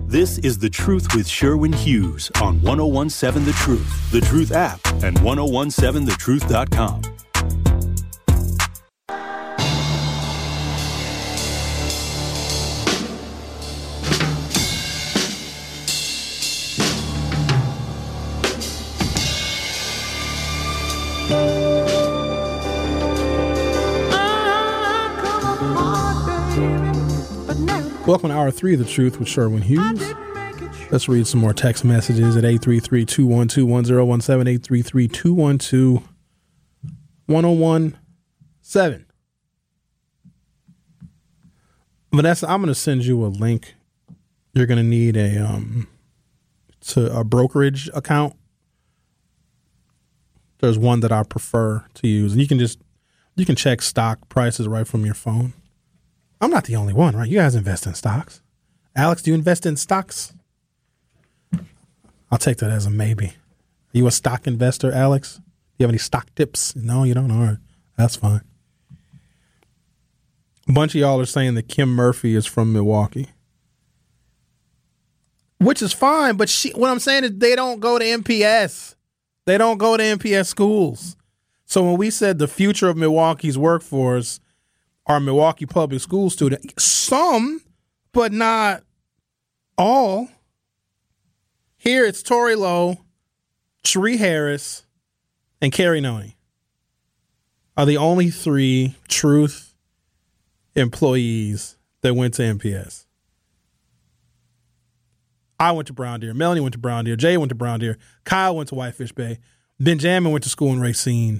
This is The Truth with Sherwin Hughes on 1017 The Truth, The Truth app, and 1017thetruth.com. Welcome to Hour 3 of The Truth with Sherwin Hughes. Let's read some more text messages at 833-212-1017, 833-212-1017. Vanessa, I'm going to send you a link. You're going to need a brokerage account. There's one that I prefer to use, and you can check stock prices right from your phone. I'm not the only one, right? You guys invest in stocks. Alex, do you invest in stocks? I'll take that as a maybe. Are you a stock investor, Alex? Do you have any stock tips? No, you don't? All right. That's fine. A bunch of y'all are saying that Kim Murphy is from Milwaukee. Which is fine, but what I'm saying is they don't go to MPS. They don't go to MPS schools. So when we said the future of Milwaukee's workforce are Milwaukee public school students, some, but not all. Here it's Tori Lowe, Sheree Harris, and Carrie Noni are the only three Truth employees that went to MPS. I went to Brown Deer. Melanie went to Brown Deer. Jay went to Brown Deer. Kyle went to Whitefish Bay. Benjamin went to school in Racine.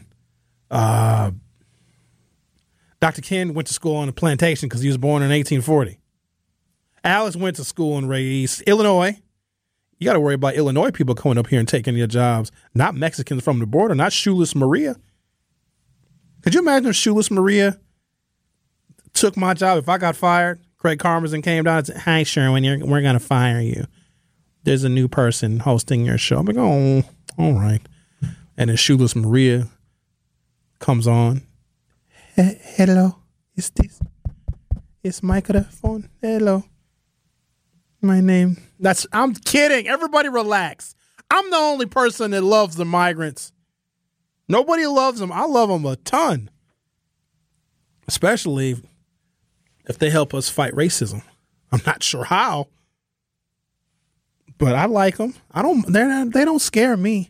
Dr. Ken went to school on a plantation because he was born in 1840. Alice went to school in Reyes, Illinois. You got to worry about Illinois people coming up here and taking your jobs, not Mexicans from the border, not Shoeless Maria. Could you imagine if Shoeless Maria took my job? If I got fired, Craig Karmazin came down and said, "Hi, Sherwin, we're going to fire you. There's a new person hosting your show." I'm like, "Oh, all right." And then Shoeless Maria comes on. Hello, is this? It's microphone. Hello. My name. I'm kidding. Everybody relax. I'm the only person that loves the migrants. Nobody loves them. I love them a ton. Especially if they help us fight racism. I'm not sure how, but I like them. They don't scare me.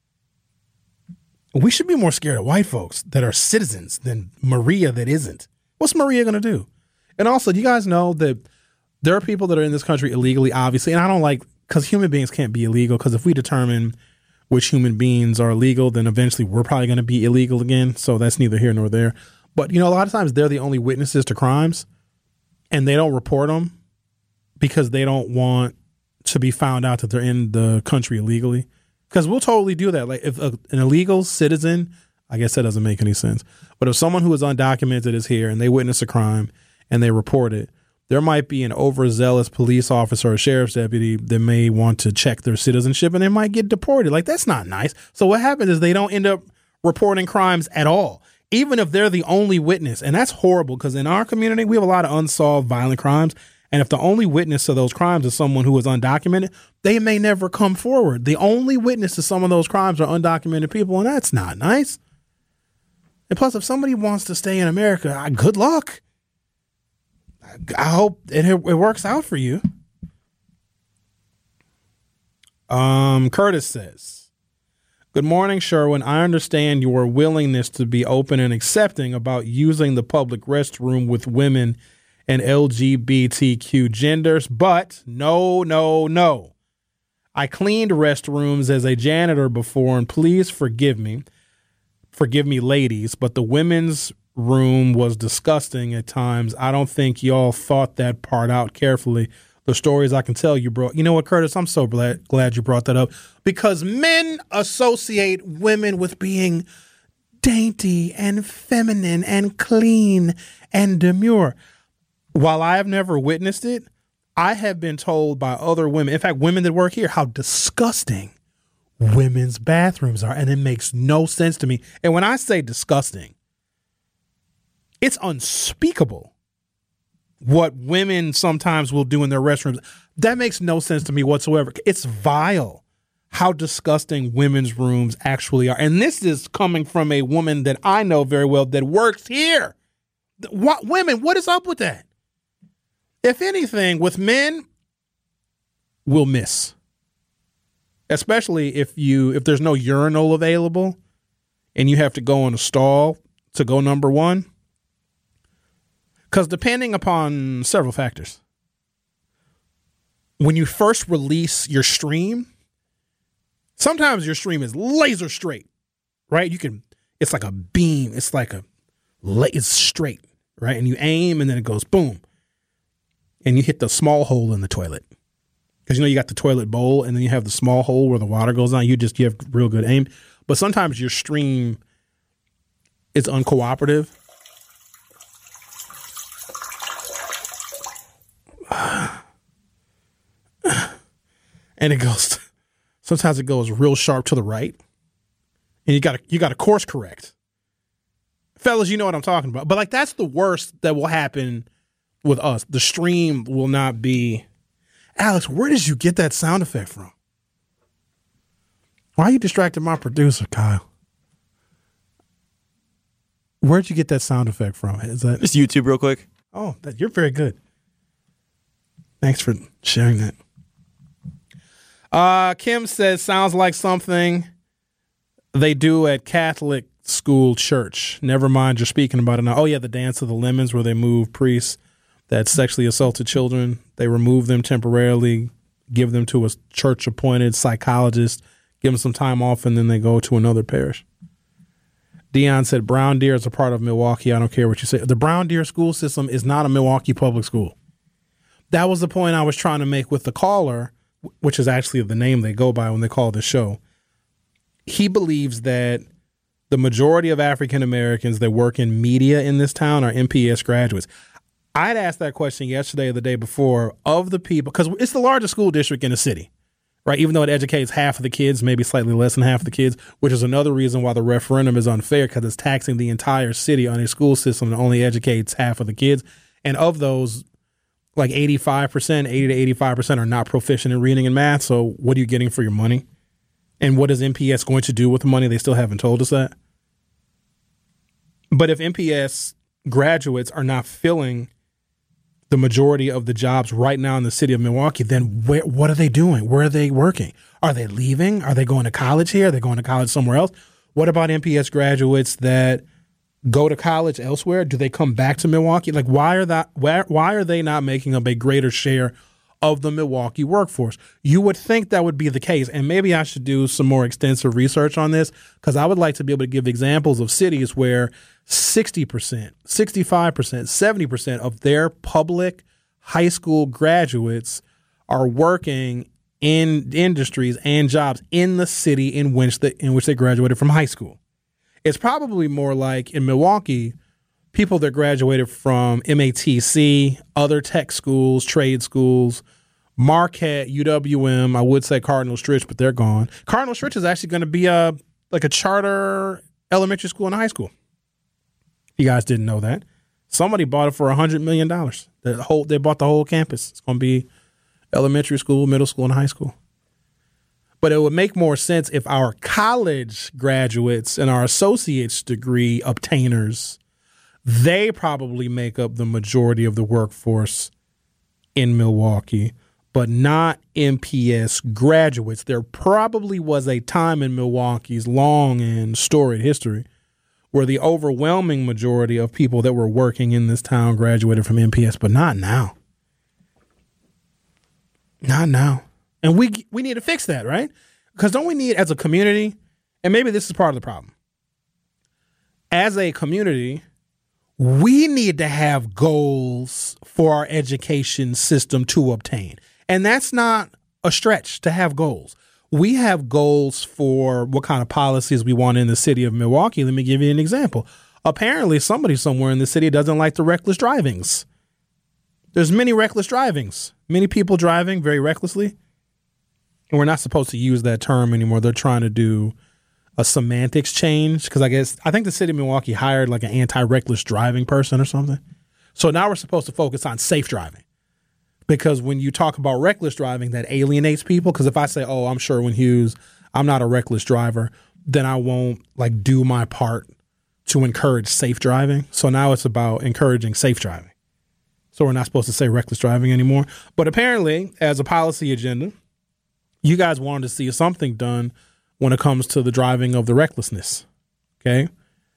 We should be more scared of white folks that are citizens than Maria that isn't. What's Maria going to do? And also, you guys know that there are people that are in this country illegally, obviously, and I don't like, because human beings can't be illegal, because if we determine which human beings are illegal, then eventually we're probably going to be illegal again, so that's neither here nor there. But, a lot of times they're the only witnesses to crimes, and they don't report them because they don't want to be found out that they're in the country illegally. Because we'll totally do that. Like if an illegal citizen, I guess that doesn't make any sense. But if someone who is undocumented is here and they witness a crime and they report it, there might be an overzealous police officer or sheriff's deputy that may want to check their citizenship and they might get deported. Like, that's not nice. So what happens is they don't end up reporting crimes at all, even if they're the only witness. And that's horrible because in our community, we have a lot of unsolved violent crimes. And if the only witness to those crimes is someone who is undocumented, they may never come forward. The only witness to some of those crimes are undocumented people, and that's not nice. And plus, if somebody wants to stay in America, good luck. I hope it works out for you. Curtis says, "Good morning, Sherwin. I understand your willingness to be open and accepting about using the public restroom with women and LGBTQ genders, but no. I cleaned restrooms as a janitor before, and please forgive me, ladies, but the women's room was disgusting at times. I don't think y'all thought that part out carefully. The stories I can tell you, bro." You know what, Curtis? I'm so glad you brought that up, because men associate women with being dainty and feminine and clean and demure. While I have never witnessed it, I have been told by other women, in fact, women that work here, how disgusting women's bathrooms are. And it makes no sense to me. And when I say disgusting, it's unspeakable. what women sometimes will do in their restrooms. That makes no sense to me whatsoever. It's vile how disgusting women's rooms actually are. And this is coming from a woman that I know very well that works here. Women, what is up with that? If anything, with men, we'll miss. Especially if there's no urinal available and you have to go in a stall to go number one. Because depending upon several factors, when you first release your stream, sometimes your stream is laser straight, right? It's like a beam. It's straight, right? And you aim and then it goes boom. And you hit the small hole in the toilet. Because, you got the toilet bowl and then you have the small hole where the water goes down. You have real good aim. But sometimes your stream is uncooperative. And sometimes it goes real sharp to the right. And you got to course correct. Fellas, you know what I'm talking about. But that's the worst that will happen with us. The stream will not be. Alex, where did you get that sound effect from? Why are you distracting my producer, Kyle? Where'd you get that sound effect from? Is that just YouTube real quick? Oh, you're very good. Thanks for sharing that. Kim says, sounds like something they do at Catholic school church. Never mind, you're speaking about it now. Oh, yeah, the Dance of the Lemons, where they move priests that sexually assaulted children. They remove them temporarily, give them to a church-appointed psychologist, give them some time off, and then they go to another parish. Dion said, Brown Deer is a part of Milwaukee. I don't care what you say. The Brown Deer school system is not a Milwaukee public school. That was the point I was trying to make with the caller, which is actually the name they go by when they call the show. He believes that the majority of African Americans that work in media in this town are MPS graduates. I'd asked that question yesterday or the day before of the people, because it's the largest school district in the city, right? Even though it educates half of the kids, maybe slightly less than half of the kids, which is another reason why the referendum is unfair, because it's taxing the entire city on a school system that only educates half of the kids. And of those, 80 to 85% are not proficient in reading and math. So what are you getting for your money? And what is MPS going to do with the money? They still haven't told us that. But if MPS graduates are not filling the majority of the jobs right now in the city of Milwaukee, then what are they doing? Where are they working? Are they leaving? Are they going to college here? Are they going to college somewhere else? What about MPS graduates that go to college elsewhere? Do they come back to Milwaukee? Why are they not making up a greater share of the Milwaukee workforce? You would think that would be the case. And maybe I should do some more extensive research on this, because I would like to be able to give examples of cities where 60%, 65%, 70% of their public high school graduates are working in industries and jobs in the city in which they graduated from high school. It's probably more like in Milwaukee, people that graduated from MATC, other tech schools, trade schools, Marquette, UWM, I would say Cardinal Stritch, but they're gone. Cardinal Stritch is actually going to be a charter elementary school and high school. You guys didn't know that. Somebody bought it for $100 million. They bought the whole campus. It's going to be elementary school, middle school, and high school. But it would make more sense if our college graduates and our associate's degree obtainers, they probably make up the majority of the workforce in Milwaukee, but not MPS graduates. There probably was a time in Milwaukee's long and storied history where the overwhelming majority of people that were working in this town graduated from MPS, but not now. Not now. And we need to fix that, right? Because don't we need, as a community, and maybe this is part of the problem, as a community, we need to have goals for our education system to obtain. And that's not a stretch to have goals. We have goals for what kind of policies we want in the city of Milwaukee. Let me give you an example. Apparently, somebody somewhere in the city doesn't like the reckless drivings. There's many reckless drivings, many people driving very recklessly. And we're not supposed to use that term anymore. They're trying to do a semantics change because I think the city of Milwaukee hired an anti-reckless driving person or something. So now we're supposed to focus on safe driving. Because when you talk about reckless driving, that alienates people. Because if I say, oh, I'm Sherwin Hughes, I'm not a reckless driver, then I won't like do my part to encourage safe driving. So now it's about encouraging safe driving. So we're not supposed to say reckless driving anymore. But apparently, as a policy agenda, you guys wanted to see something done when it comes to the driving of the recklessness. Okay.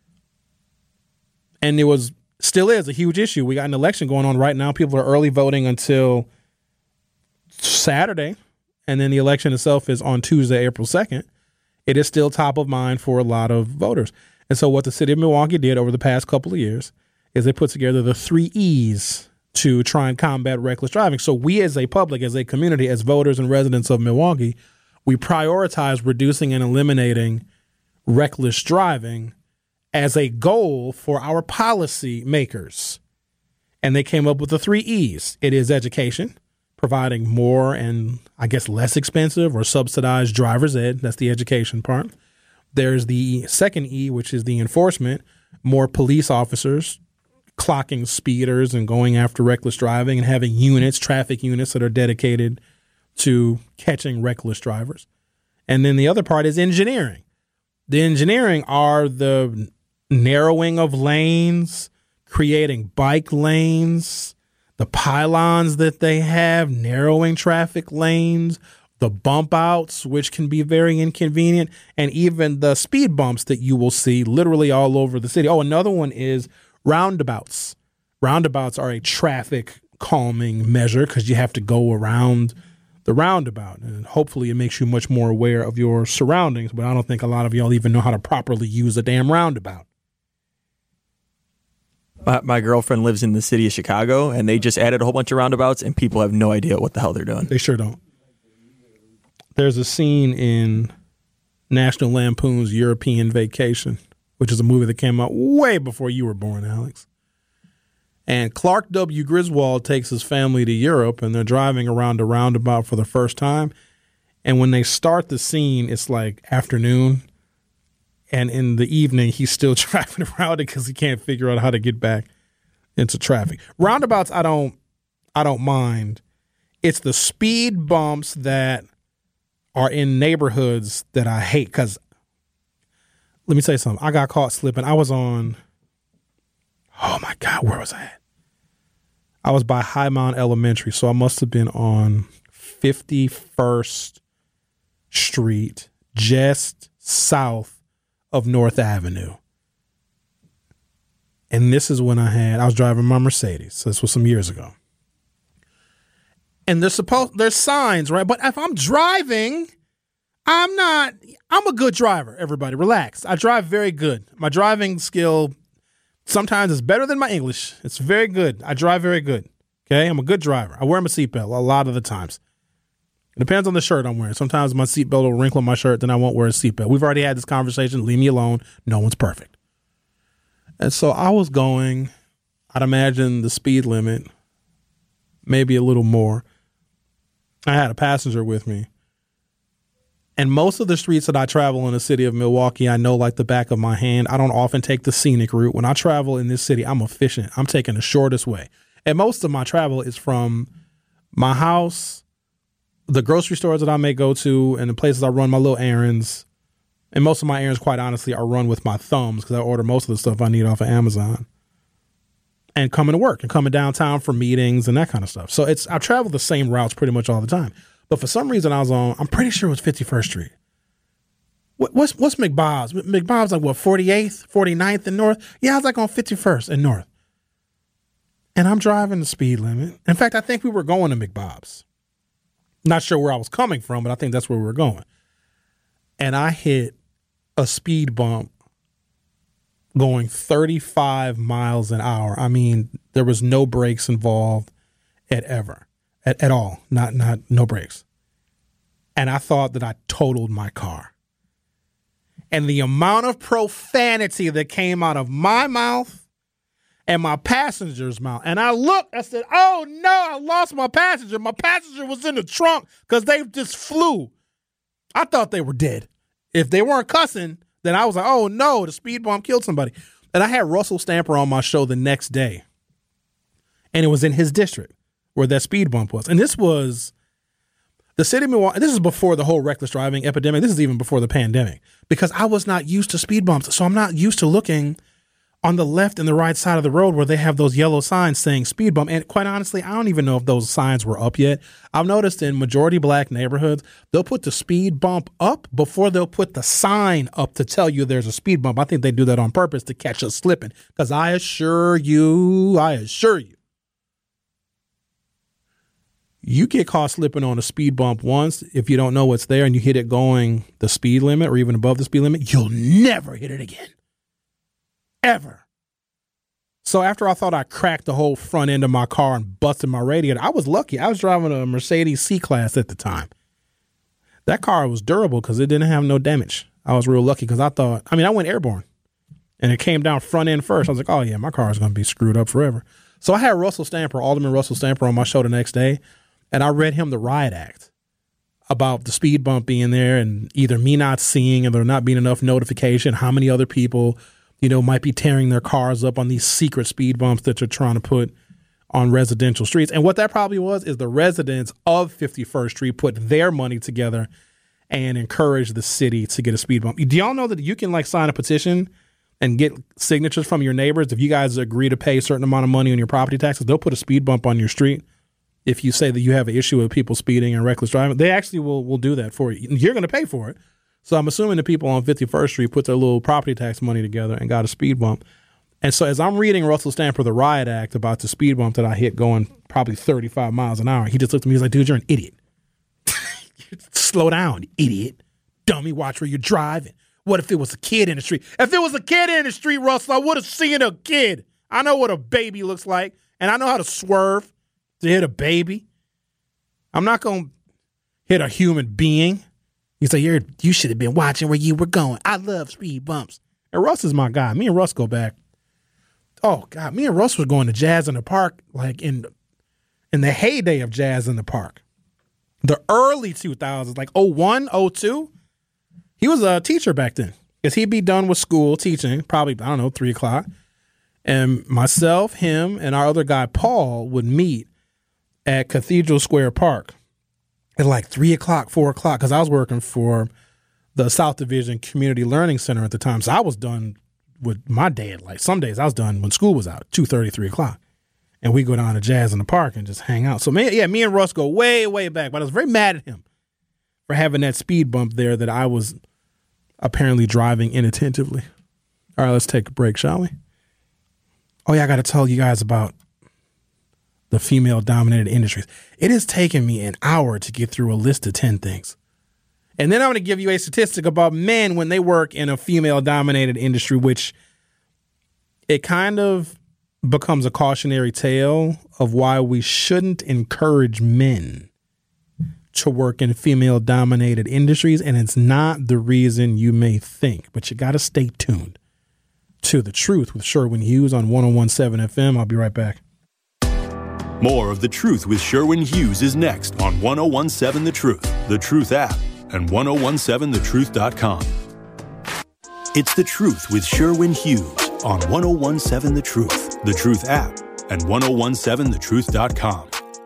And it still is a huge issue. We got an election going on right now. People are early voting until Saturday. And then the election itself is on Tuesday, April 2nd. It is still top of mind for a lot of voters. And so what the city of Milwaukee did over the past couple of years is they put together the 3 E's to try and combat reckless driving. So we as a public, as a community, as voters and residents of Milwaukee, we prioritize reducing and eliminating reckless driving as a goal for our policy makers. And they came up with the 3 E's. It is education, providing more and I guess less expensive or subsidized driver's ed. That's the education part. There's the second E, which is the enforcement, more police officers clocking speeders and going after reckless driving and having units, traffic units that are dedicated to catching reckless drivers. And then the other part is engineering. The engineering are the narrowing of lanes, creating bike lanes, the pylons that they have, narrowing traffic lanes, the bump outs, which can be very inconvenient, and even the speed bumps that you will see literally all over the city. Oh, another one is roundabouts. Roundabouts are a traffic calming measure because you have to go around the roundabout. And hopefully it makes you much more aware of your surroundings. But I don't think a lot of y'all even know how to properly use a damn roundabout. My girlfriend lives in the city of Chicago, and they just added a whole bunch of roundabouts, and people have no idea what the hell they're doing. They sure don't. There's a scene in National Lampoon's European Vacation, which is a movie that came out way before you were born, Alex. And Clark W. Griswold takes his family to Europe, and they're driving around a roundabout for the first time. And when they start the scene, it's like afternoon. And in the evening, he's still driving around it because he can't figure out how to get back into traffic. Roundabouts, I don't mind. It's the speed bumps that are in neighborhoods that I hate because let me tell you something. I got caught slipping. I was on, oh my God, where was I at? I was by Highmount Elementary, so I must have been on 51st Street, just south of North Avenue. And this is when I was driving my Mercedes. So this was some years ago. And there's signs, right? But if I'm driving, I'm a good driver, everybody. Relax. I drive very good. My driving skill sometimes is better than my English. It's very good. I drive very good. Okay? I'm a good driver. I wear my seatbelt a lot of the times. It depends on the shirt I'm wearing. Sometimes my seatbelt will wrinkle my shirt, then I won't wear a seatbelt. We've already had this conversation. Leave me alone. No one's perfect. And so I was going, I'd imagine the speed limit, maybe a little more. I had a passenger with me. And most of the streets that I travel in the city of Milwaukee, I know like the back of my hand. I don't often take the scenic route. When I travel in this city, I'm efficient. I'm taking the shortest way. And most of my travel is from my house, the grocery stores that I may go to, and the places I run my little errands. And most of my errands, quite honestly, are run with my thumbs because I order most of the stuff I need off of Amazon. And coming to work and coming downtown for meetings and that kind of stuff. So I travel the same routes pretty much all the time. But for some reason I'm pretty sure it was 51st Street. What's McBob's? McBob's like what, 48th, 49th and North? Yeah, I was like on 51st and North. And I'm driving the speed limit. In fact, I think we were going to McBob's. Not sure where I was coming from, but I think that's where we were going. And I hit a speed bump going 35 miles an hour. I mean, there was no brakes involved at all. Not no brakes. And I thought that I totaled my car. And the amount of profanity that came out of my mouth and my passenger's mouth. And I looked, I said, oh no, I lost my passenger. My passenger was in the trunk because they just flew. I thought they were dead. If they weren't cussing, then I was like, oh no, the speed bump killed somebody. And I had Russell Stamper on my show the next day. And it was in his district where that speed bump was. And this was the city of Milwaukee. This is before the whole reckless driving epidemic. This is even before the pandemic, because I was not used to speed bumps. So I'm not used to looking on the left and the right side of the road where they have those yellow signs saying speed bump. And quite honestly, I don't even know if those signs were up yet. I've noticed in majority black neighborhoods, they'll put the speed bump up before they'll put the sign up to tell you there's a speed bump. I think they do that on purpose to catch us slipping, because I assure you, you get caught slipping on a speed bump once. If you don't know what's there and you hit it going the speed limit or even above the speed limit, you'll never hit it again. Ever. So after I thought I cracked the whole front end of my car and busted my radiator, I was lucky. I was driving a Mercedes C-Class at the time. That car was durable because it didn't have no damage. I was real lucky because I went airborne and it came down front end first. I was like, oh yeah, my car is going to be screwed up forever. So I had Alderman Russell Stamper on my show the next day, and I read him the riot act about the speed bump being there and either me not seeing and there not being enough notification, how many other people might be tearing their cars up on these secret speed bumps that you're trying to put on residential streets. And what that probably was is the residents of 51st Street put their money together and encouraged the city to get a speed bump. Do y'all know that you can sign a petition and get signatures from your neighbors? If you guys agree to pay a certain amount of money on your property taxes, they'll put a speed bump on your street. If you say that you have an issue with people speeding and reckless driving, they actually will do that for you. You're going to pay for it. So I'm assuming the people on 51st Street put their little property tax money together and got a speed bump. And so as I'm reading Russell Stamper, the riot act about the speed bump that I hit going probably 35 miles an hour, he just looked at me. He's like, dude, you're an idiot. Slow down, idiot. Dummy, watch where you're driving. What if it was a kid in the street? If it was a kid in the street, Russell, I would have seen a kid. I know what a baby looks like, and I know how to swerve to hit a baby. I'm not going to hit a human being. He's like, you should have been watching where you were going. I love speed bumps. And Russ is my guy. Me and Russ go back. Oh, God. Me and Russ were going to Jazz in the Park in the heyday of Jazz in the Park. The early 2000s, like 01, 02. He was a teacher back then because he'd be done with school teaching, probably, 3 o'clock. And myself, him, and our other guy, Paul, would meet at Cathedral Square Park at 3 o'clock, 4 o'clock, because I was working for the South Division Community Learning Center at the time. So I was done with my day at some days I was done when school was out, 2:30, 3 o'clock. And we go down to Jazz in the Park and just hang out. So, me and Russ go way, way back. But I was very mad at him for having that speed bump there that I was apparently driving inattentively. All right, let's take a break, shall we? Oh, yeah, I got to tell you guys about the female-dominated industries. It has taken me an hour to get through a list of 10 things. And then I'm going to give you a statistic about men when they work in a female-dominated industry, which it kind of becomes a cautionary tale of why we shouldn't encourage men to work in female-dominated industries. And it's not the reason you may think, but you got to stay tuned to The Truth with Sherwin Hughes on 101.7 FM. I'll be right back. More of The Truth with Sherwin Hughes is next on 101.7 The Truth, The Truth app, and 1017thetruth.com. It's The Truth with Sherwin Hughes on 101.7 The Truth app, and 1017thetruth.com.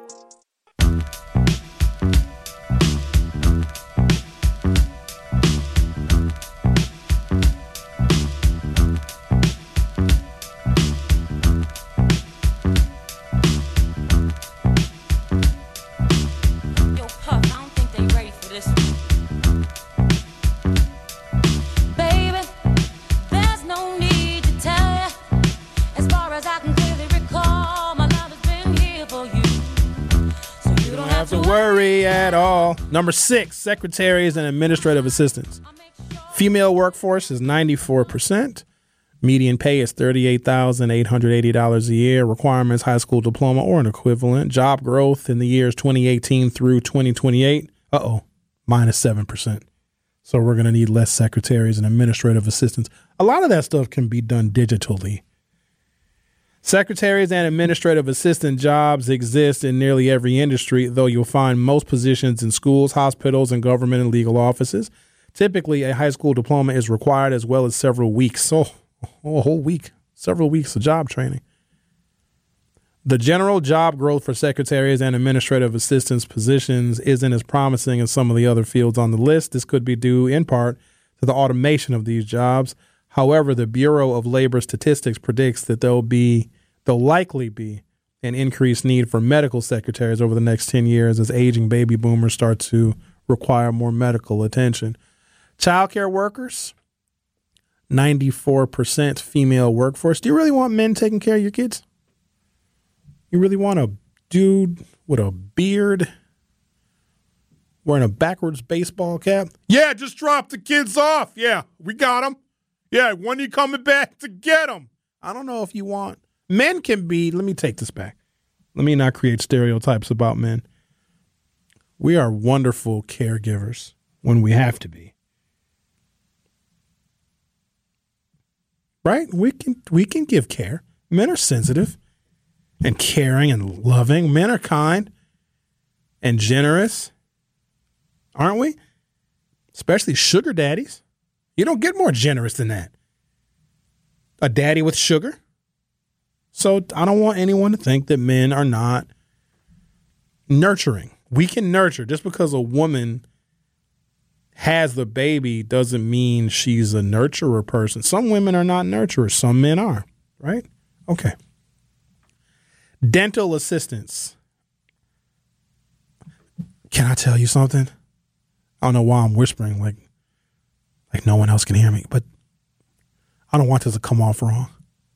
Number 6, secretaries and administrative assistants. Female workforce is 94%. Median pay is $38,880 a year. Requirements, high school diploma or an equivalent. Job growth in the years 2018 through 2028. Minus 7%. So we're going to need less secretaries and administrative assistants. A lot of that stuff can be done digitally. Secretaries and administrative assistant jobs exist in nearly every industry, though you'll find most positions in schools, hospitals, and government and legal offices. Typically, a high school diploma is required as well as several weeks. A whole week, several weeks of job training. The general job growth for secretaries and administrative assistants positions isn't as promising as some of the other fields on the list. This could be due in part to the automation of these jobs. However, the Bureau of Labor Statistics predicts that there'll likely be an increased need for medical secretaries over the next 10 years as aging baby boomers start to require more medical attention. Childcare workers, 94% female workforce. Do you really want men taking care of your kids? You really want a dude with a beard wearing a backwards baseball cap? Yeah, just drop the kids off. Yeah, we got them. Yeah, when are you coming back to get them? I don't know if you want. Men can be, let me take this back. Let me not create stereotypes about men. We are wonderful caregivers when we have to be. Right? We can give care. Men are sensitive and caring and loving. Men are kind and generous, aren't we? Especially sugar daddies. You don't get more generous than that. A daddy with sugar. So I don't want anyone to think that men are not nurturing. We can nurture. Just because a woman has the baby doesn't mean she's a nurturer person. Some women are not nurturers. Some men are, right? Okay. Dental assistants. Can I tell you something? I don't know why I'm whispering like no one else can hear me, but I don't want this to come off wrong.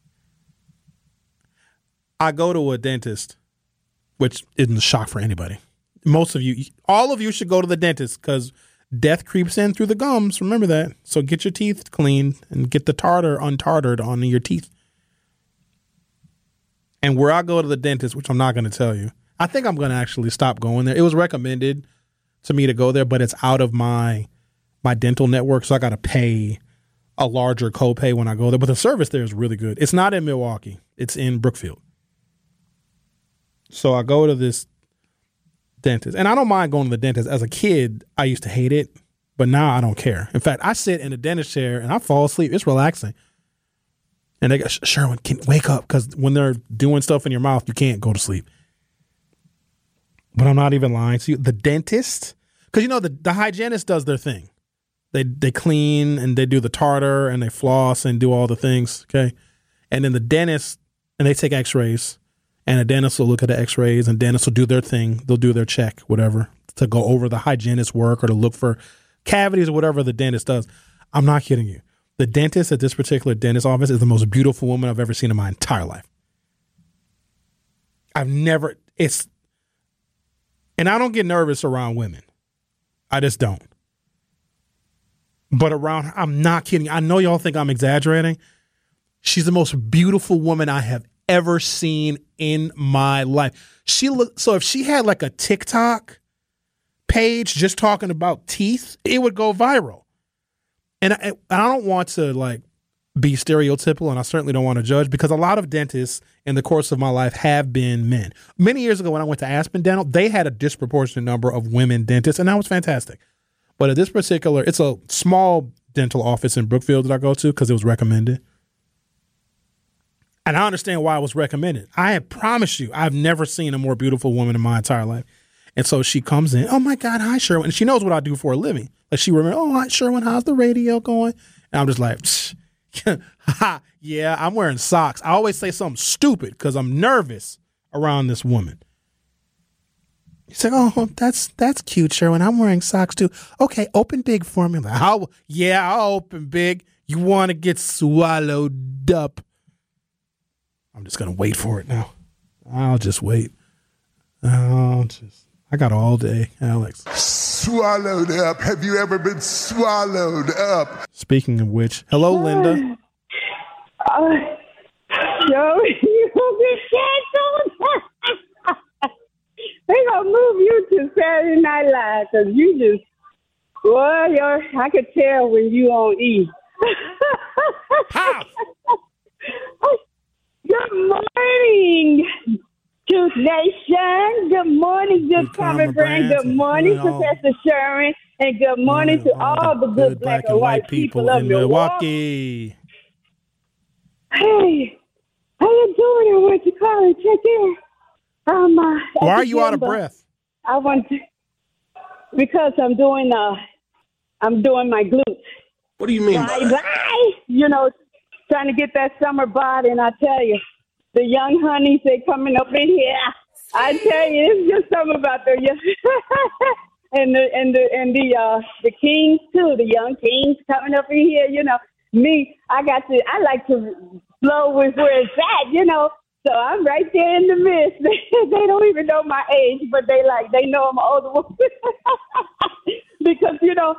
I go to a dentist, which isn't a shock for anybody. Most of you, all of you should go to the dentist because death creeps in through the gums. Remember that. So get your teeth cleaned and get the tartar untartared on your teeth. And where I go to the dentist, which I'm not going to tell you, I think I'm going to actually stop going there. It was recommended to me to go there, but it's out of my dental network, so I got to pay a larger copay when I go there. But the service there is really good. It's not in Milwaukee. It's in Brookfield. So I go to this dentist, and I don't mind going to the dentist. As a kid, I used to hate it, but now I don't care. In fact, I sit in a dentist chair and I fall asleep. It's relaxing. And they go, Sherwin, wake up, because when they're doing stuff in your mouth, you can't go to sleep. But I'm not even lying to you. The dentist, because the hygienist does their thing. They clean and they do the tartar and they floss and do all the things, okay? And then the dentist, and they take x-rays, and a dentist will look at the x-rays, and dentists will do their thing. They'll do their check, whatever, to go over the hygienist's work or to look for cavities or whatever the dentist does. I'm not kidding you. The dentist at this particular dentist office is the most beautiful woman I've ever seen in my entire life. And I don't get nervous around women. I just don't. But I'm not kidding. I know y'all think I'm exaggerating. She's the most beautiful woman I have ever seen in my life. So if she had like a TikTok page just talking about teeth, it would go viral. And I don't want to like be stereotypical, and I certainly don't want to judge, because a lot of dentists in the course of my life have been men. Many years ago when I went to Aspen Dental, they had a disproportionate number of women dentists, and that was fantastic. But at this particular, it's a small dental office in Brookfield that I go to because it was recommended. And I understand why it was recommended. I promise you, I've never seen a more beautiful woman in my entire life. And so she comes in, oh my God, hi, Sherwin. And she knows what I do for a living. Like she remembers, oh, hi, Sherwin, how's the radio going? And I'm just like, yeah, I'm wearing socks. I always say something stupid because I'm nervous around this woman. He's like, oh, that's cute, Sherwin. I'm wearing socks too. Okay, open big for me. I'm like, I'll open big. You want to get swallowed up. I'm just going to wait for it now. I'll just wait. I got all day, Alex. Swallowed up. Have you ever been swallowed up? Speaking of which, hello, Linda. Joe, you'll be canceled. They're going to move you to Saturday Night Live because you just, I could tell when you on E. How? Good morning, Truth Nation. Good morning, Good Common Brand. Good morning, Professor Sherwin. And good morning to all the good black and white people of Milwaukee. Hey, How you doing? I want to call and check in. Why are you out of breath? I want to, because I'm doing my glutes. What do you mean by that? Bye. You know, trying to get that summer body, and I tell you, the young honeys, they coming up in here. I tell you, it's just something about the and the kings too, the young kings coming up in here. You know, me, I like to flow with where it's at. You know, so I'm right there in the midst. They don't even know my age, but they know I'm an older woman because you know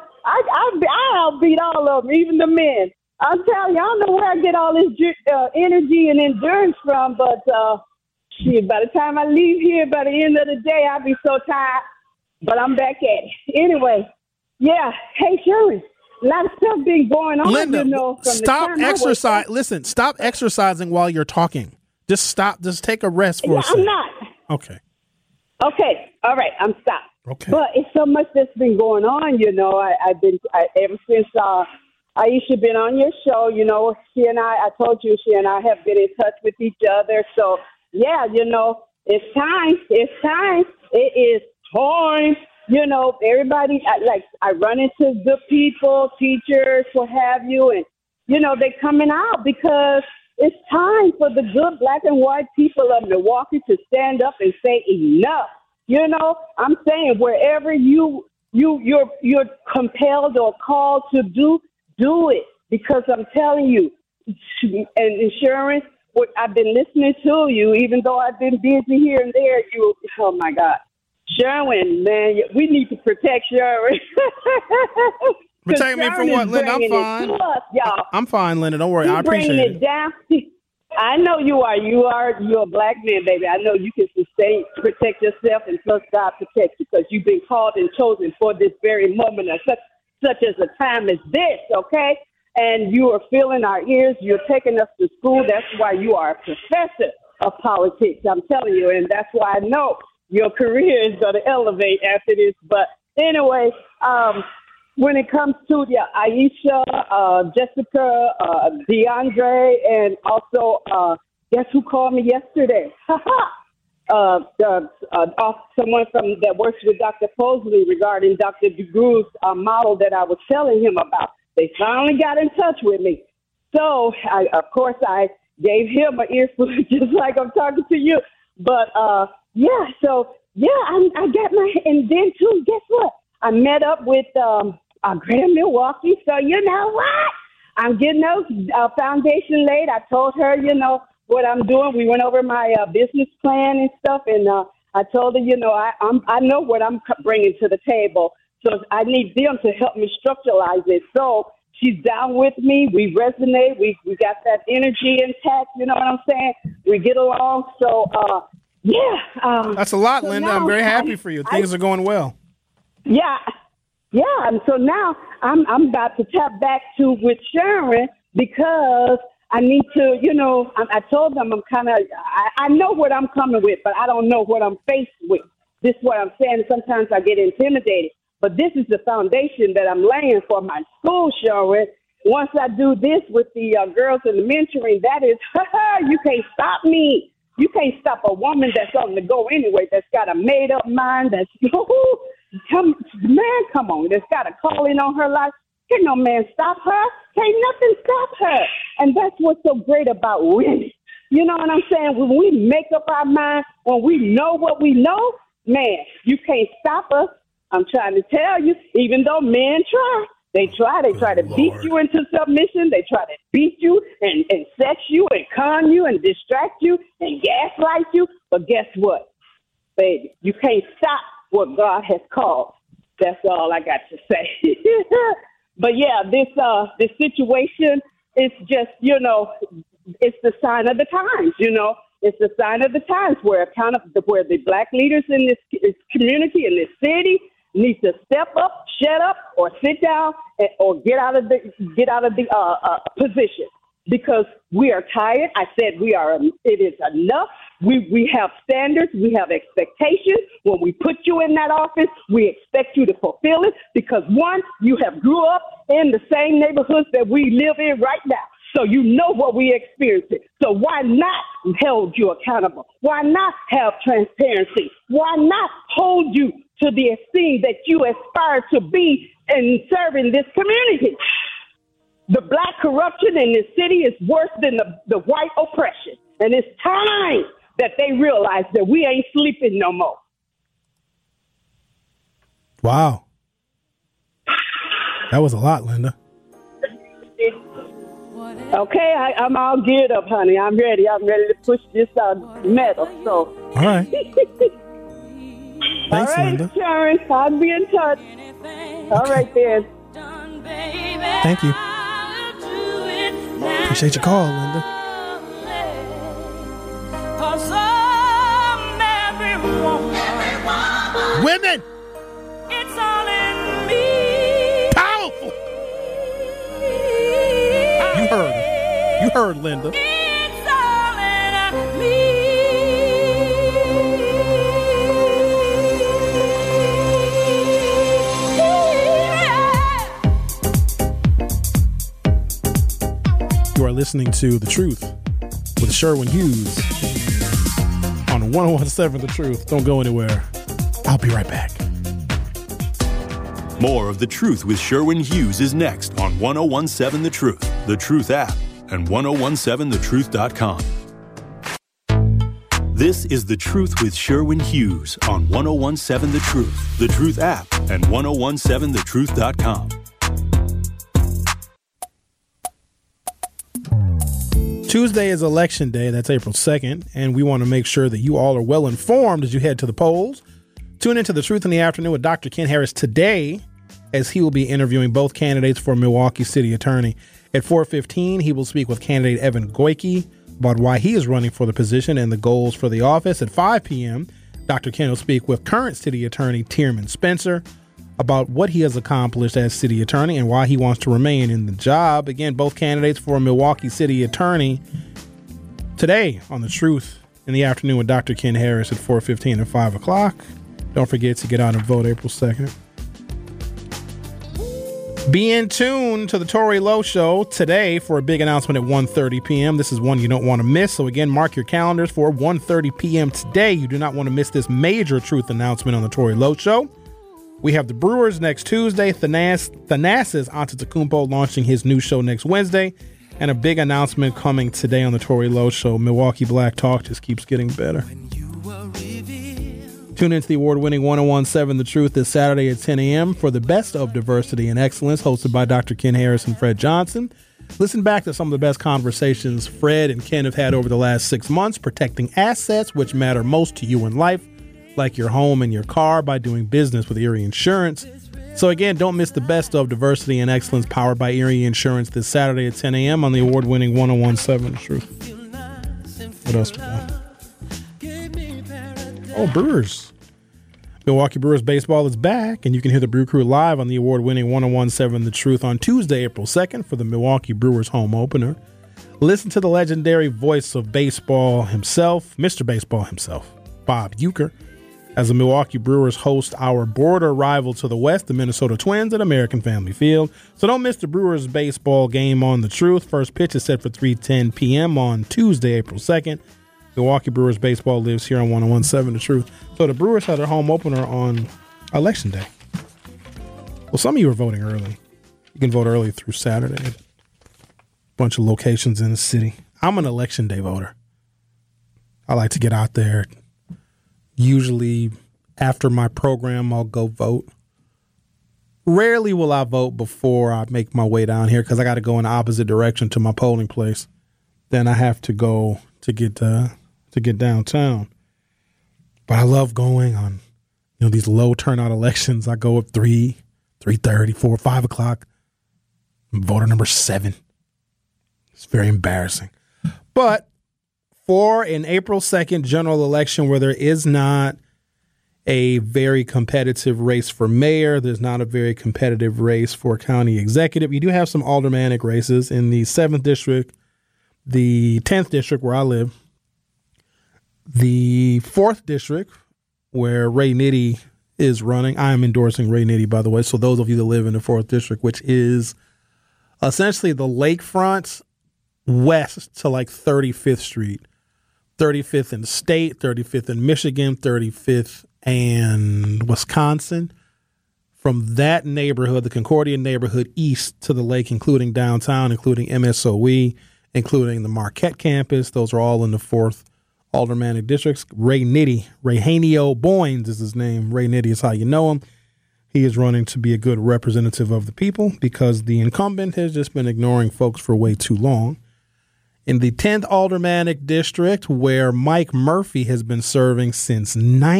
I beat all of them, even the men. I'm telling you, I don't know where I get all this energy and endurance from, but by the time I leave here, by the end of the day, I'll be so tired. But I'm back at it. Anyway, yeah. Hey, Sherry, a lot of stuff been going on. Linda, you know, from stop exercise. Listen, stop exercising while you're talking. Just stop. Just take a rest for a second. I'm not. Okay. Okay. All right. I'm stopped. Okay. But it's so much that's been going on. You know, I've been ever since Aisha been on your show. You know, I told you she and I have been in touch with each other. So yeah, you know, it's time. It's time. It is time. You know, everybody, I run into good people, teachers, what have you, and, you know, they coming out because it's time for the good black and white people of Milwaukee to stand up and say enough. You know, I'm saying wherever you're compelled or called to do it, because I'm telling you, and insurance, what I've been listening to you, even though I've been busy here and there, oh my God. Sherwin, man, we need to protect Sherwin. Protect me from what, Linda? I'm fine. I'm fine, Linda. Don't worry. I appreciate it. Down. I know you are. You're a black man, baby. I know you can protect yourself, and plus God protects you because you've been called and chosen for this very moment, such as a time as this, okay? And you are filling our ears. You're taking us to school. That's why you are a professor of politics. I'm telling you, and that's why I know your career is going to elevate after this. But anyway, when it comes to Aisha, Jessica, DeAndre, and also, guess who called me yesterday? Someone that works with Dr. Posley regarding Dr. DeGroove's model that I was telling him about. They finally got in touch with me. So, I gave him an earful just like I'm talking to you. But, I got and then too, guess what? I met up with Grand Milwaukee. So, you know what? I'm getting those foundation laid. I told her, you know, what I'm doing. We went over my business plan and stuff. And I told her, you know, I know what I'm bringing to the table. So I need them to help me structuralize it. So she's down with me. We resonate. We got that energy intact. You know what I'm saying? We get along. So, that's a lot, Linda. I'm very happy for you. Things are going well. Yeah. Yeah. And so now I'm about to tap back to with Sharon because I need to, you know, I told them I know what I'm coming with, but I don't know what I'm faced with. This is what I'm saying. Sometimes I get intimidated. But this is the foundation that I'm laying for my school, Sharon. Once I do this with the girls and the mentoring, that is, you can't stop me. You can't stop a woman that's on the go anyway, that's got a made-up mind, that's, come on, that's got a calling on her life. Can no man stop her? Can't nothing stop her. And that's what's so great about women. You know what I'm saying? When we make up our mind, when we know what we know, man, you can't stop us. I'm trying to tell you, even though men try, they try to beat you into submission. They try to beat you and sex you and con you and distract you and gaslight you. But guess what, baby? You can't stop what God has called. That's all I got to say. But yeah, this situation is just, you know, it's the sign of the times, you know. It's the sign of the times where the black leaders in this community, in this city, need to step up, shut up, or sit down, or get out of the position, because we are tired. I said it is enough. We have standards. We have expectations. When we put you in that office, we expect you to fulfill it because, one, you have grew up in the same neighborhoods that we live in right now. So you know what we experienced. So why not hold you accountable? Why not have transparency? Why not hold you to the esteem that you aspire to be in serving this community? The black corruption in this city is worse than the white oppression. And it's time that they realize that we ain't sleeping no more. Wow. That was a lot, Linda. Okay, I'm all geared up, honey. I'm ready. I'm ready to push this metal. So. All right. Thanks, all right, Linda. Sharon, I'll be in touch. All right, then. Thank you. Appreciate your call, Linda. Women! It's all in me. Powerful! You heard, Linda. It's all in me. You are listening to The Truth with Sherwin Hughes on 101.7 The Truth. Don't go anywhere. I'll be right back. More of The Truth with Sherwin Hughes is next on 101.7 The Truth, The Truth app, and 1017thetruth.com. This is The Truth with Sherwin Hughes on 101.7 The Truth, The Truth app, and 1017thetruth.com. Tuesday is Election Day. That's April 2nd, and we want to make sure that you all are well informed as you head to the polls. Tune into The Truth in the Afternoon with Dr. Ken Harris today, as he will be interviewing both candidates for Milwaukee City Attorney. At 4:15, he will speak with candidate Evan Goyke about why he is running for the position and the goals for the office. At 5 p.m., Dr. Ken will speak with current City Attorney Tierman Spencer about what he has accomplished as City Attorney and why he wants to remain in the job. Again, both candidates for Milwaukee City Attorney today on The Truth in the Afternoon with Dr. Ken Harris at 4:15 and 5 o'clock. Don't forget to get out and vote April 2nd. Be in tune to the Tory Lowe Show today for a big announcement at 1:30 p.m. This is one you don't want to miss. So again, mark your calendars for 1:30 p.m. today. You do not want to miss this major truth announcement on the Tory Lowe Show. We have the Brewers next Tuesday. Thanasis Antetokounmpo launching his new show next Wednesday. And a big announcement coming today on the Tory Lowe Show. Milwaukee Black Talk just keeps getting better. Tune into the award-winning 101.7 The Truth this Saturday at 10 a.m. for the best of diversity and excellence, hosted by Dr. Ken Harris and Fred Johnson. Listen back to some of the best conversations Fred and Ken have had over the last 6 months, protecting assets which matter most to you in life, like your home and your car, by doing business with Erie Insurance. So again, don't miss the best of diversity and excellence powered by Erie Insurance this Saturday at 10 a.m. on the award-winning 101.7 The Truth. What else we got? Oh, Brewers. Milwaukee Brewers baseball is back, and you can hear the Brew Crew live on the award-winning 101.7 The Truth on Tuesday, April 2nd for the Milwaukee Brewers home opener. Listen to the legendary voice of baseball himself, Mr. Baseball himself, Bob Uecker, as the Milwaukee Brewers host our border rival to the west, the Minnesota Twins, at American Family Field. So don't miss the Brewers baseball game on The Truth. First pitch is set for 3:10 p.m. on Tuesday, April 2nd. Milwaukee Brewers baseball lives here on 101.7 The Truth. So the Brewers had their home opener on Election Day. Well, some of you are voting early. You can vote early through Saturday at a bunch of locations in the city. I'm an Election Day voter. I like to get out there. Usually after my program, I'll go vote. Rarely will I vote before I make my way down here because I got to go in the opposite direction to my polling place. Then I have to go to get downtown. But I love going on, these low turnout elections. I go at 3, 3:30, 4, 5 o'clock. I'm voter number 7. It's very embarrassing. But for an April 2nd general election where there is not a very competitive race for mayor, there's not a very competitive race for county executive, you do have some aldermanic races in the 7th district, the 10th district where I live, the 4th district where Ray Nitty is running. I am endorsing Ray Nitty, by the way. So those of you that live in the 4th district, which is essentially the lakefront west to like 35th Street, 35th and State, 35th and Michigan, 35th and Wisconsin. From that neighborhood, the Concordia neighborhood, east to the lake, including downtown, including MSOE, including the Marquette campus. Those are all in the 4th Aldermanic Districts. Ray Nitty, Rayhanio Boynes is his name. Ray Nitty is how you know him. He is running to be a good representative of the people because the incumbent has just been ignoring folks for way too long. In the 10th Aldermanic District, where Mike Murphy has been serving since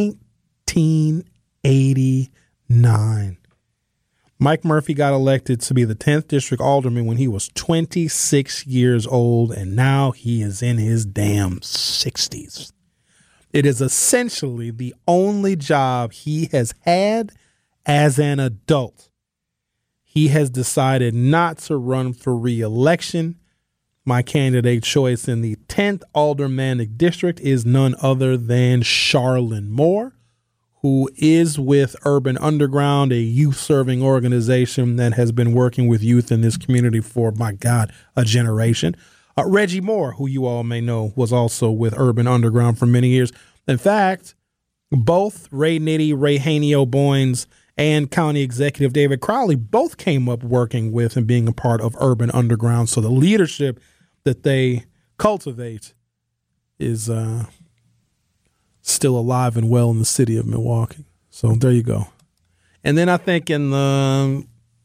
1989. Mike Murphy got elected to be the 10th District Alderman when he was 26 years old, and now he is in his damn 60s. It is essentially the only job he has had as an adult. He has decided not to run for re-election. My candidate choice in the 10th Aldermanic District is none other than Charlene Moore, who is with Urban Underground, a youth-serving organization that has been working with youth in this community for, my God, a generation. Reggie Moore, who you all may know, was also with Urban Underground for many years. In fact, both Ray Nitty, Rayhanio Boynes, and County Executive David Crowley both came up working with and being a part of Urban Underground. So the leadership that they cultivate is still alive and well in the city of Milwaukee. So there you go. And then I think in the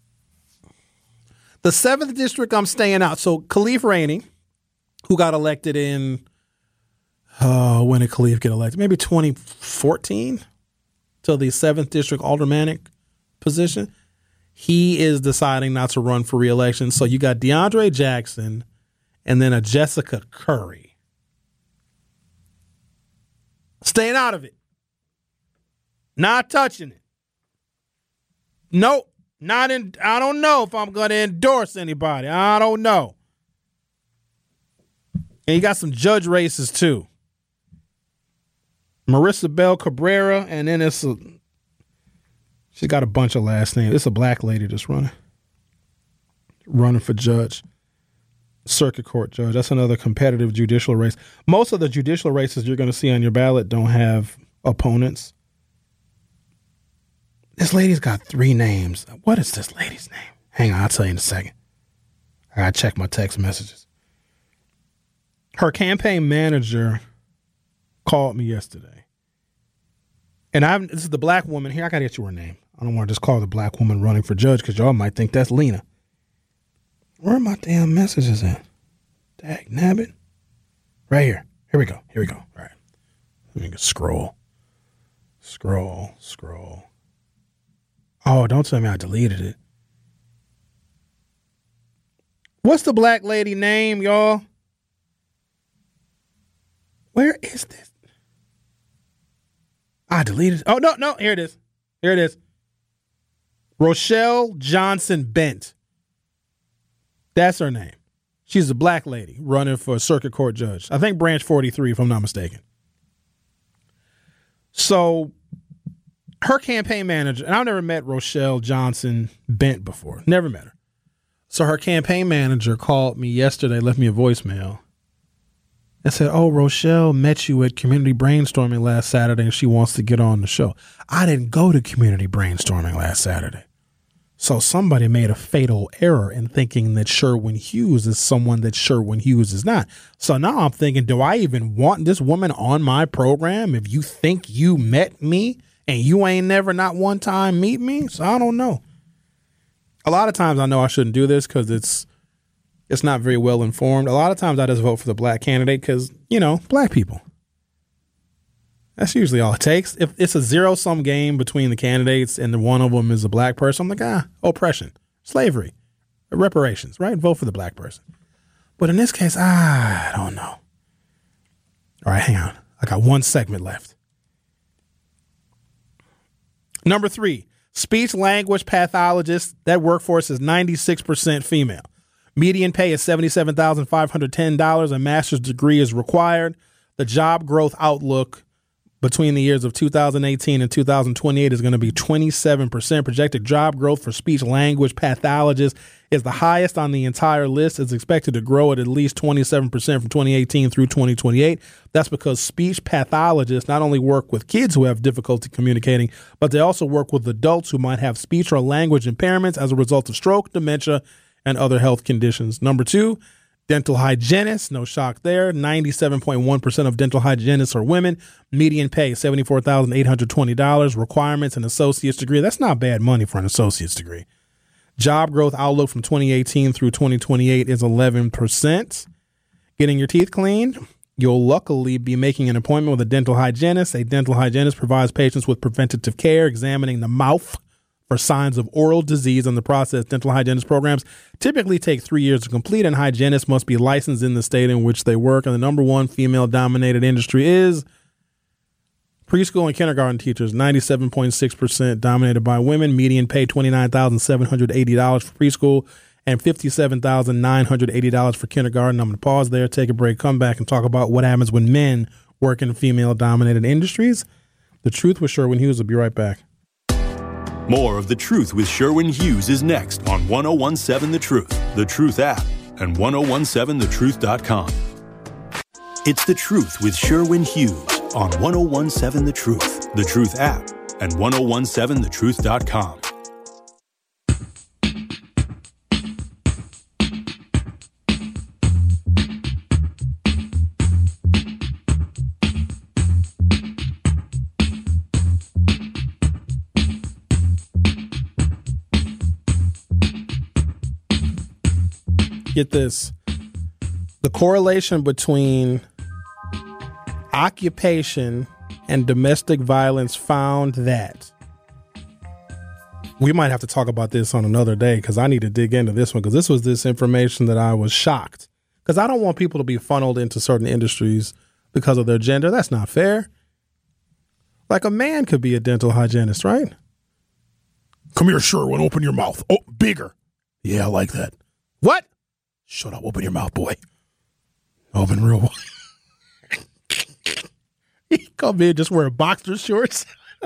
7th District, I'm staying out. So Khalif Rainey, who got elected in, when did Khalif get elected? Maybe 2014 to the 7th District Aldermanic position. He is deciding not to run for re-election. So you got DeAndre Jackson and then a Jessica Curry. Staying out of it. Not touching it. Nope. Not in. I don't know if I'm going to endorse anybody. I don't know. And you got some judge races too. Marissa Bell Cabrera, and then she's got a bunch of last names. It's a black lady that's running for judge, circuit court judge. That's another competitive judicial race. Most of the judicial races you're going to see on your ballot don't have opponents. This lady's got 3 names. What is this lady's name? Hang on, I'll tell you in a second. I got to check my text messages. Her campaign manager called me yesterday. And this is the black woman here. I got to get you her name. I don't want to just call the black woman running for judge because y'all might think that's Lena. Where are my damn messages at? Dag nabbit. Right here. Here we go. All right. Let me just scroll. Oh, don't tell me I deleted it. What's the black lady name, y'all? Where is this? I deleted it. Oh, no. Here it is. Rochelle Johnson Bent. That's her name. She's a black lady running for a circuit court judge. I think branch 43, if I'm not mistaken. So her campaign manager, and I've never met Rochelle Johnson Bent before. Never met her. So her campaign manager called me yesterday, left me a voicemail, and said, oh, Rochelle met you at community brainstorming last Saturday and she wants to get on the show. I didn't go to community brainstorming last Saturday. So somebody made a fatal error in thinking that Sherwin Hughes is someone that Sherwin Hughes is not. So now I'm thinking, do I even want this woman on my program if you think you met me and you ain't never not one time meet me? So I don't know. A lot of times I know I shouldn't do this because it's not very well informed. A lot of times I just vote for the black candidate because, black people. That's usually all it takes. If it's a zero-sum game between the candidates and one of them is a black person, I'm like, oppression, slavery, reparations, right? Vote for the black person. But in this case, I don't know. All right, hang on. I got one segment left. Number 3, speech language pathologist. That workforce is 96% female. Median pay is $77,510. A master's degree is required. The job growth outlook between the years of 2018 and 2028 is going to be 27%. Projected job growth for speech language pathologists is the highest on the entire list. It's expected to grow at least 27% from 2018 through 2028. That's because speech pathologists not only work with kids who have difficulty communicating, but they also work with adults who might have speech or language impairments as a result of stroke, dementia, and other health conditions. Number 2, dental hygienists, no shock there. 97.1% of dental hygienists are women. Median pay, $74,820. Requirements, an associate's degree. That's not bad money for an associate's degree. Job growth outlook from 2018 through 2028 is 11%. Getting your teeth cleaned, you'll luckily be making an appointment with a dental hygienist. A dental hygienist provides patients with preventative care, examining the mouth for signs of oral disease. In the process, dental hygienist programs typically take 3 years to complete, and hygienists must be licensed in the state in which they work. And the number one female-dominated industry is preschool and kindergarten teachers, 97.6% dominated by women. Median pay $29,780 for preschool and $57,980 for kindergarten. I'm going to pause there, take a break, come back, and talk about what happens when men work in female-dominated industries. The Truth with Sherwin Hughes will be right back. More of The Truth with Sherwin Hughes is next on 1017 The Truth, The Truth app, and 1017thetruth.com. It's The Truth with Sherwin Hughes on 1017 The Truth, The Truth app, and 1017thetruth.com. Get this. The correlation between occupation and domestic violence found that. We might have to talk about this on another day because I need to dig into this one, because this was this information that I was shocked. Because I don't want people to be funneled into certain industries because of their gender. That's not fair. Like, a man could be a dental hygienist, right? Come here, Sherwin, open your mouth. Oh, bigger. Yeah, I like that. What? Shut up, open your mouth, boy. Open real wide. He come in just wearing boxer shorts.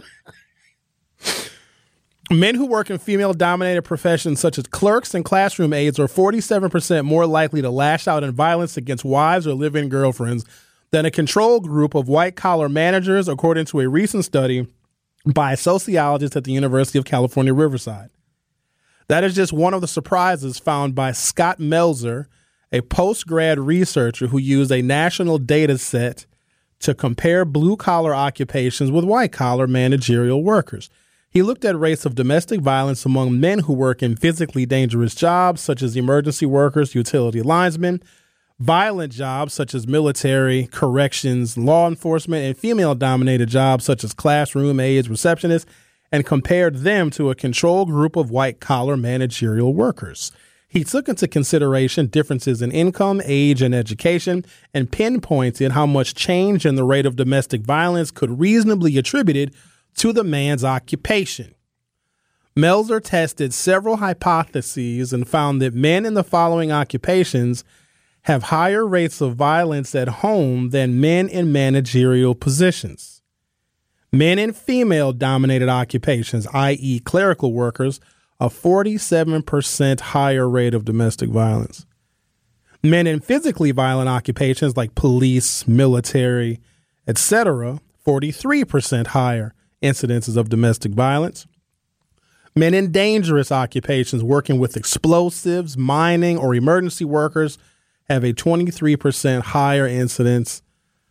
Men who work in female-dominated professions such as clerks and classroom aides are 47% more likely to lash out in violence against wives or live-in girlfriends than a control group of white-collar managers, according to a recent study by sociologists at the University of California, Riverside. That is just one of the surprises found by Scott Melzer, a post-grad researcher who used a national data set to compare blue-collar occupations with white-collar managerial workers. He looked at rates of domestic violence among men who work in physically dangerous jobs, such as emergency workers, utility linesmen, violent jobs, such as military, corrections, law enforcement, and female-dominated jobs, such as classroom aides, receptionists, and compared them to a control group of white-collar managerial workers. He took into consideration differences in income, age, and education, and pinpointed how much change in the rate of domestic violence could reasonably be attributed to the man's occupation. Melzer tested several hypotheses and found that men in the following occupations have higher rates of violence at home than men in managerial positions. Men in female-dominated occupations, i.e. clerical workers, a 47% higher rate of domestic violence. Men in physically violent occupations like police, military, etc., 43% higher incidences of domestic violence. Men in dangerous occupations working with explosives, mining, or emergency workers have a 23% higher incidence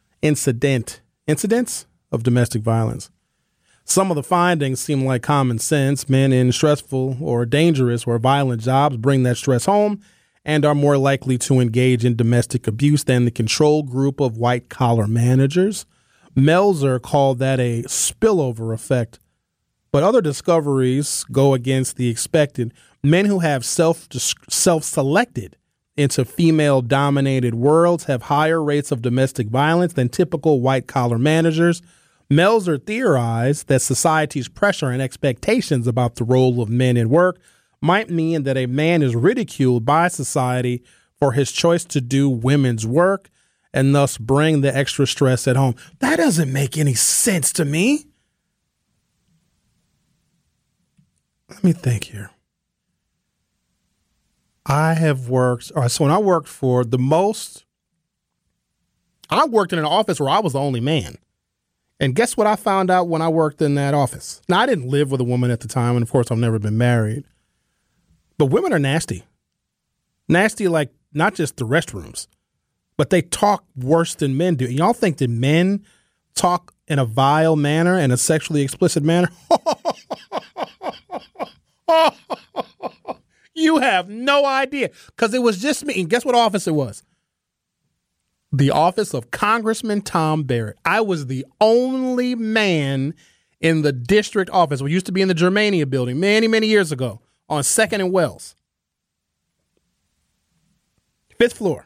of domestic violence. Some of the findings seem like common sense. Men in stressful or dangerous or violent jobs bring that stress home and are more likely to engage in domestic abuse than the control group of white-collar managers. Melzer called that a spillover effect, but other discoveries go against the expected. Men who have self-selected into female-dominated worlds have higher rates of domestic violence than typical white-collar managers. Melzer theorized that society's pressure and expectations about the role of men in work might mean that a man is ridiculed by society for his choice to do women's work, and thus bring the extra stress at home. That doesn't make any sense to me. Let me think here. I have worked, all right, so when I worked for the most, I worked in an office where I was the only man. And guess what I found out when I worked in that office? Now, I didn't live with a woman at the time, and of course, I've never been married. But women are nasty. Nasty like not just the restrooms, but they talk worse than men do. Y'all think that men talk in a vile manner and a sexually explicit manner? You have no idea, because it was just me. And guess what office it was? The office of Congressman Tom Barrett. I was the only man in the district office. We used to be in the Germania building many, many years ago on 2nd and Wells. 5th floor.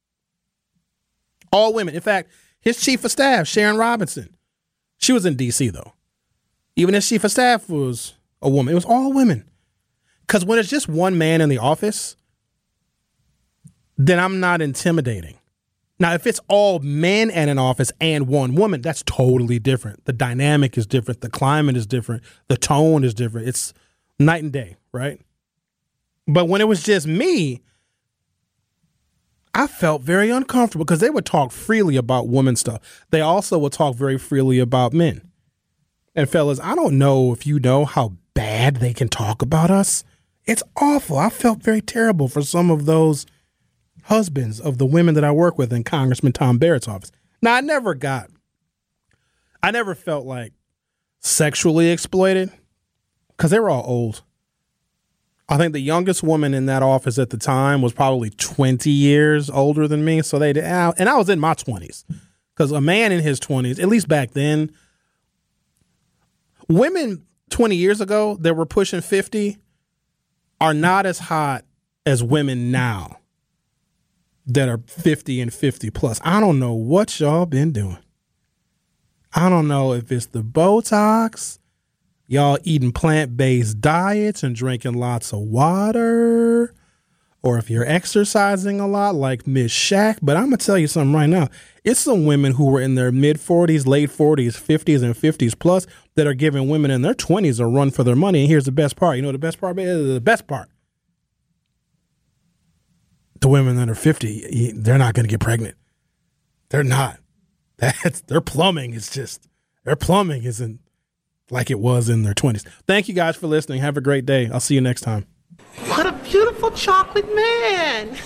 All women. In fact, his chief of staff, Sharon Robinson, she was in D.C., though. Even his chief of staff was a woman. It was all women. Because when it's just one man in the office, then I'm not intimidating. Now, if it's all men in an office and one woman, that's totally different. The dynamic is different. The climate is different. The tone is different. It's night and day, right? But when it was just me, I felt very uncomfortable because they would talk freely about women stuff. They also would talk very freely about men. And fellas, I don't know if you know how bad they can talk about us. It's awful. I felt very terrible for some of those husbands of the women that I work with in Congressman Tom Barrett's office. Now, I never felt like sexually exploited because they were all old. I think the youngest woman in that office at the time was probably 20 years older than me. So and I was in my 20s, because a man in his 20s, at least back then, women 20 years ago that were pushing 50 are not as hot as women now that are 50 and 50 plus. I don't know what y'all been doing. I don't know if it's the Botox, y'all eating plant-based diets and drinking lots of water, or if you're exercising a lot like Miss Shaq. But I'm going to tell you something right now. It's some women who were in their mid-40s, late 40s, 50s, and 50s plus that are giving women in their 20s a run for their money. And here's the best part. You know what the best part is? The best part. The women that are 50, they're not going to get pregnant. They're not. Their plumbing isn't like it was in their 20s. Thank you guys for listening. Have a great day. I'll see you next time. What a beautiful chocolate man.